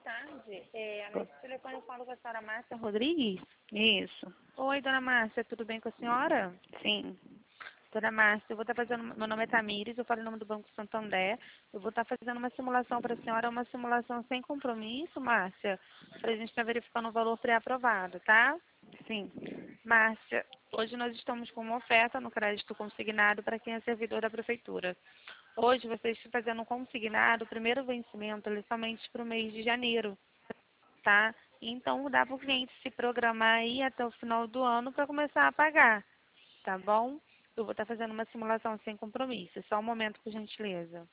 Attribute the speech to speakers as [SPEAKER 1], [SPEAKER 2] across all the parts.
[SPEAKER 1] tarde. Nesse telefone eu falo com a senhora Márcia Rodrigues.
[SPEAKER 2] Isso,
[SPEAKER 1] Oi, dona Márcia, tudo bem com a senhora?
[SPEAKER 2] sim.
[SPEAKER 1] Dona Márcia, eu vou estar fazendo. Meu nome é Tamires, eu falo em nome do Banco Santander. Eu vou estar fazendo uma simulação para a senhora, uma simulação sem compromisso, Márcia, para a gente estar verificando o valor pré-aprovado, tá?
[SPEAKER 2] Sim.
[SPEAKER 1] Márcia, hoje nós estamos com uma oferta no crédito consignado para quem é servidor da prefeitura. Hoje vocês estão fazendo um consignado, o primeiro vencimento ele é somente para o mês de janeiro, tá? Então dá para o cliente se programar aí até o final do ano para começar a pagar, tá bom? Eu vou estar fazendo uma simulação sem compromisso. Só um momento, por gentileza.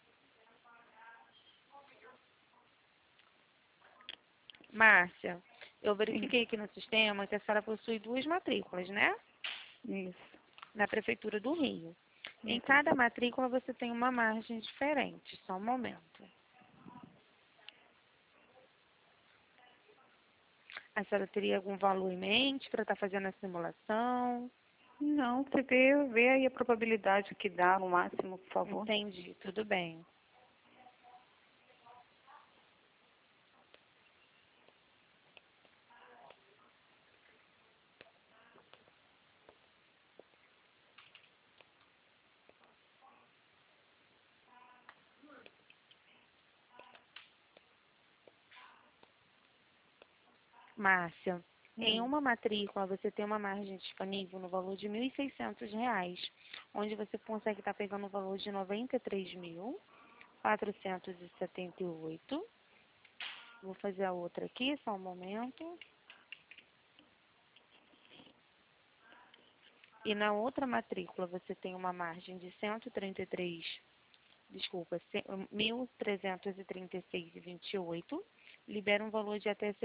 [SPEAKER 1] Márcia, eu verifiquei aqui no sistema que a senhora possui 2 matrículas, né?
[SPEAKER 2] Isso.
[SPEAKER 1] Na Prefeitura do Rio. Em
[SPEAKER 2] Isso.
[SPEAKER 1] cada matrícula você tem uma margem diferente. Só um momento. A senhora teria algum valor em mente para estar fazendo a simulação?
[SPEAKER 2] Não, você vê aí a probabilidade que dá no máximo, por favor.
[SPEAKER 1] Entendi, tudo bem. Márcia, em uma matrícula você tem uma margem disponível no valor de R$ 1.600, onde você consegue estar pegando o valor de R$ 93.478. Vou fazer a outra aqui, só um momento. E na outra matrícula você tem uma margem de 133, desculpa, 1.336,28, libera um valor de até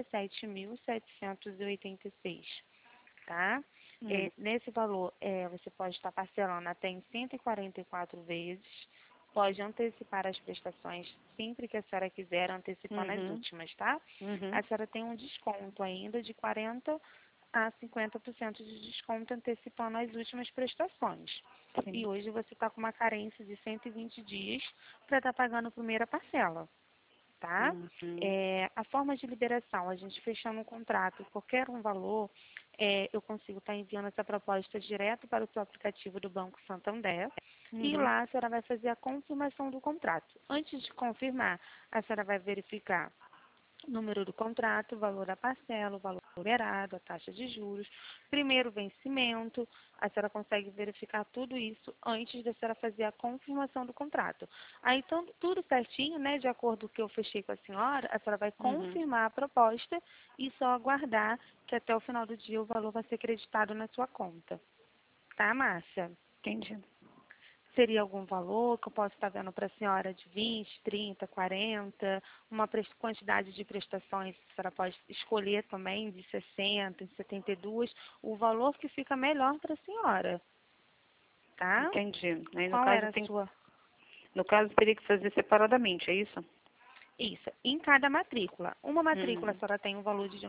[SPEAKER 1] 77.786, tá? Nesse valor, você pode estar parcelando até em 144 vezes, pode antecipar as prestações sempre que a senhora quiser, antecipando as últimas, tá? A senhora tem um desconto ainda de 40% a 50% de desconto antecipando as últimas prestações.
[SPEAKER 2] Sim.
[SPEAKER 1] E hoje você está com uma carência de 120 dias para estar pagando a primeira parcela, tá? A forma de liberação, a gente fechando um contrato, qualquer um valor, eu consigo estar enviando essa proposta direto para o seu aplicativo do Banco Santander. E lá a senhora vai fazer a confirmação do contrato. Antes de confirmar, a senhora vai verificar número do contrato, valor da parcela, o valor liberado, a taxa de juros, primeiro vencimento. A senhora consegue verificar tudo isso antes da senhora fazer a confirmação do contrato. Aí, então, tudo certinho, né, de acordo com o que eu fechei com a senhora vai confirmar a proposta e só aguardar que até o final do dia o valor vai ser creditado na sua conta. Tá, Márcia?
[SPEAKER 2] Entendi.
[SPEAKER 1] Seria algum valor que eu posso estar vendo para a senhora de 20, 30, 40, uma quantidade de prestações que a senhora pode escolher também, de 60, de 72, o valor que fica melhor para a senhora, tá?
[SPEAKER 2] Entendi. Aí
[SPEAKER 1] Qual era a sua?
[SPEAKER 2] No caso teria que fazer separadamente, é isso?
[SPEAKER 1] Isso, em cada matrícula. Uma matrícula a senhora tem um valor de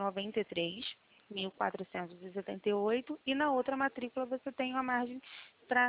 [SPEAKER 1] 93.478 e na outra matrícula você tem uma margem para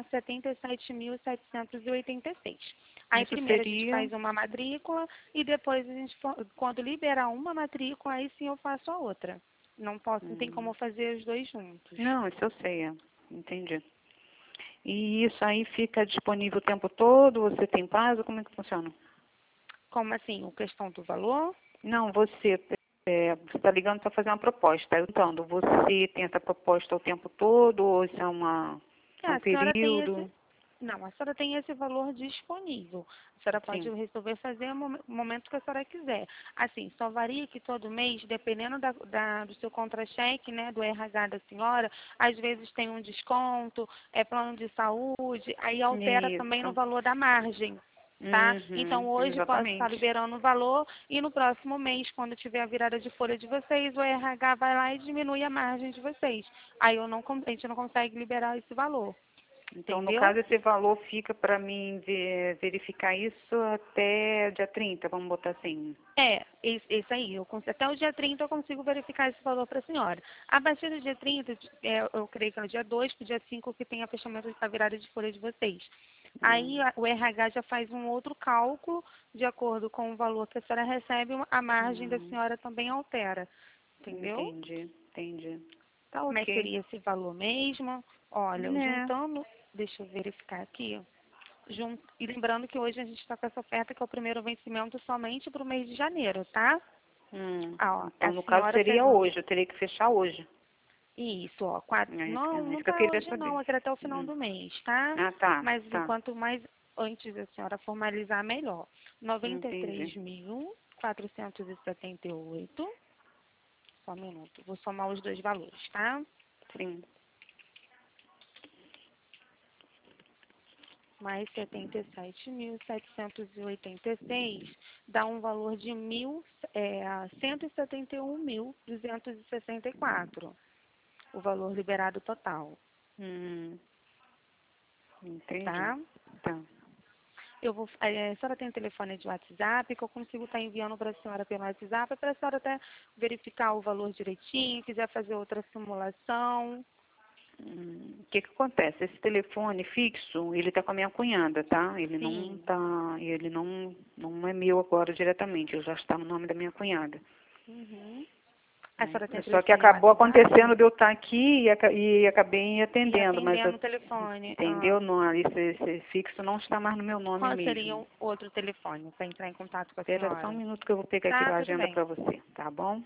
[SPEAKER 1] 77.786. Aí
[SPEAKER 2] Isso
[SPEAKER 1] primeiro a gente
[SPEAKER 2] seria...
[SPEAKER 1] faz uma matrícula e depois a gente, quando liberar uma matrícula, aí sim eu faço a outra. Não tem como fazer os dois juntos.
[SPEAKER 2] Não, isso eu sei, entendi. E isso aí fica disponível o tempo todo? Você tem prazo? Como é que funciona?
[SPEAKER 1] Como assim? A questão do valor?
[SPEAKER 2] Não, você está ligando para fazer uma proposta. Então, você tem essa proposta o tempo todo ou isso é um
[SPEAKER 1] A senhora tem
[SPEAKER 2] período?
[SPEAKER 1] Não, a senhora tem esse valor disponível. A senhora pode
[SPEAKER 2] Sim.
[SPEAKER 1] resolver fazer no momento que a senhora quiser. Assim, só varia que todo mês, dependendo do seu contra-cheque, né, do RH da senhora, às vezes tem um desconto, é plano de saúde, aí altera também no
[SPEAKER 2] Isso.
[SPEAKER 1] valor da margem. Tá? Então, hoje posso estar
[SPEAKER 2] Exatamente.
[SPEAKER 1] liberando o valor e no próximo mês, quando tiver a virada de folha de vocês, o RH vai lá e diminui a margem de vocês. Aí a gente não consegue liberar esse valor.
[SPEAKER 2] Então, no
[SPEAKER 1] Entendeu?
[SPEAKER 2] caso, esse valor fica para mim verificar isso até dia 30, vamos botar assim.
[SPEAKER 1] Isso aí. Até o dia 30 eu consigo verificar esse valor para a senhora. A partir do dia 30, eu creio que é no dia 2 para o dia 5 que tem a fechamento da virada de folha de vocês. Aí o RH já faz um outro cálculo, de acordo com o valor que a senhora recebe, a margem da senhora também altera. Entendeu?
[SPEAKER 2] Entendi. Tá
[SPEAKER 1] Mas
[SPEAKER 2] ok.
[SPEAKER 1] seria esse valor mesmo? Olha,
[SPEAKER 2] Né?
[SPEAKER 1] juntando, deixa eu verificar aqui. E lembrando que hoje a gente está com essa oferta que é o primeiro vencimento somente para o mês de janeiro, tá? Ó,
[SPEAKER 2] Então,
[SPEAKER 1] a
[SPEAKER 2] no caso,
[SPEAKER 1] senhora
[SPEAKER 2] seria
[SPEAKER 1] pegando.
[SPEAKER 2] hoje. Eu teria que fechar hoje.
[SPEAKER 1] Isso, ó.
[SPEAKER 2] É
[SPEAKER 1] Não, não
[SPEAKER 2] isso que eu
[SPEAKER 1] para
[SPEAKER 2] queria
[SPEAKER 1] hoje não,
[SPEAKER 2] saber.
[SPEAKER 1] é que até o final do mês, tá?
[SPEAKER 2] Ah, tá.
[SPEAKER 1] Mas
[SPEAKER 2] Tá.
[SPEAKER 1] enquanto mais antes a senhora formalizar, melhor. noventa e
[SPEAKER 2] Entendi.
[SPEAKER 1] três mil quatrocentos e setenta e oito. Só um minuto. Vou somar os dois valores, tá?
[SPEAKER 2] Sim.
[SPEAKER 1] Mais 77.786 dá um valor de 171.264, o valor liberado total,
[SPEAKER 2] Hum, entendi.
[SPEAKER 1] tá?
[SPEAKER 2] Tá.
[SPEAKER 1] A senhora tem telefone de WhatsApp que eu consigo estar enviando para a senhora pelo WhatsApp para a senhora até verificar o valor direitinho, quiser fazer outra simulação.
[SPEAKER 2] O que que acontece? Esse telefone fixo, ele tá com a minha cunhada, tá?
[SPEAKER 1] Sim.
[SPEAKER 2] Ele não é meu agora diretamente, ele já está no nome da minha cunhada.
[SPEAKER 1] Uhum. A
[SPEAKER 2] Né?
[SPEAKER 1] senhora tem
[SPEAKER 2] Só que
[SPEAKER 1] telefone no
[SPEAKER 2] acabou
[SPEAKER 1] WhatsApp?
[SPEAKER 2] acontecendo de eu estar aqui e acabei
[SPEAKER 1] E
[SPEAKER 2] atendendo, mas
[SPEAKER 1] atendendo o telefone.
[SPEAKER 2] entendeu? Não, esse fixo não está mais no meu nome
[SPEAKER 1] Qual seria
[SPEAKER 2] mesmo.
[SPEAKER 1] o outro telefone para entrar em contato com a
[SPEAKER 2] Espera só um
[SPEAKER 1] senhora?
[SPEAKER 2] minuto que eu vou pegar aqui
[SPEAKER 1] Tá,
[SPEAKER 2] a
[SPEAKER 1] tudo
[SPEAKER 2] agenda
[SPEAKER 1] bem.
[SPEAKER 2] para você, tá bom?